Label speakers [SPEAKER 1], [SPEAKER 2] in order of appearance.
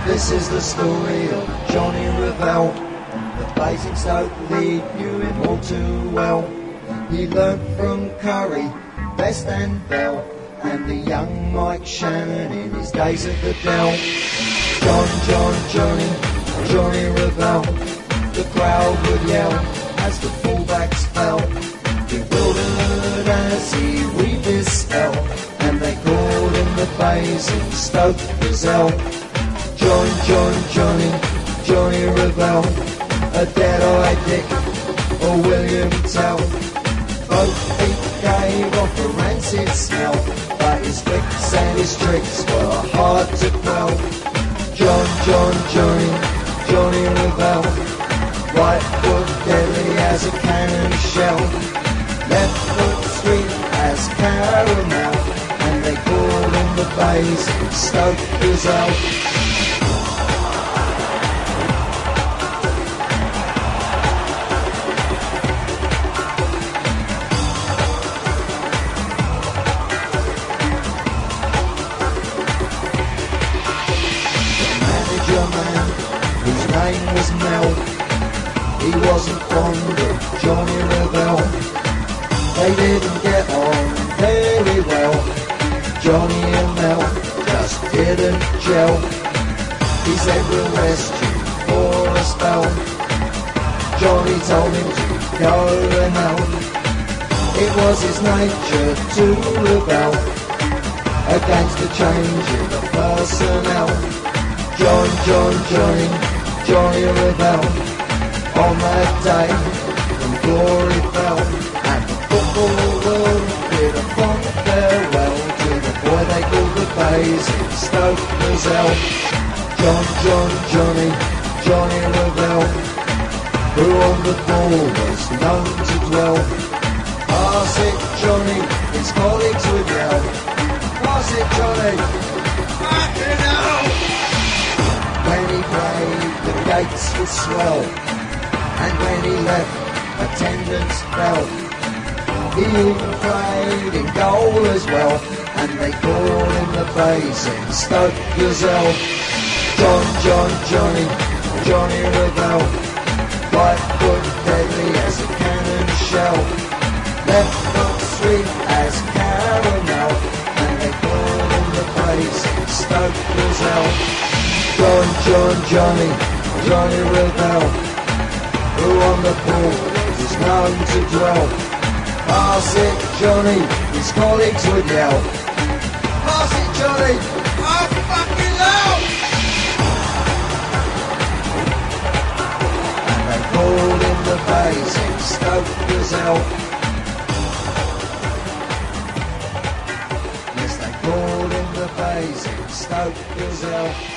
[SPEAKER 1] This is the story of Johnny Revell. The Basingstoke lead knew him all too well. He learnt from Curry, Best and Bell, and the young Mike Shannon in his days at the Dell. Johnny Revell. The crowd would yell as the fullbacks fell, bewildered as he weaved his spell, and they called him the Basingstoke Gazelle. Johnny Revell, a dead-eyed Dick or William Tell. Both feet gave off a rancid smell, but his flicks and his tricks were hard to quell. Johnny Revell, right foot deadly as a cannon shell, left foot sweet as caramel, and they called him the Basingstoke Gazelle. Man whose name was Mel, he wasn't fond of Johnny Revell. They didn't get on very well. Johnny and Mel just didn't gel. He said, "We'll rest you for a spell." Johnny told him to go to hell. It was his nature to rebel against the change in the personnel. Johnny Revell, on that day when glory fell, and the football world bid a fond farewell to the boy they called the Basingstoke Gazelle. Johnny Revell, who on the ball was known to dwell. Pass it, Johnny, his colleagues would yell. Pass it, Johnny, fucking hell! When he played, the gates would swell, and when he left, attendance fell. He even played in goal as well, and they called him the Basingstoke Gazelle. Johnny Revell, right foot deadly as a cannon shell, left foot sweet as caramel, and they called him the Basingstoke Gazelle. Johnny Revell, who on the ball was known to dwell. Pass it, Johnny, his colleagues would yell. Pass it, Johnny, oh fucking hell! And they called him the Basingstoke Gazelle. Yes, they called him the Basingstoke Gazelle.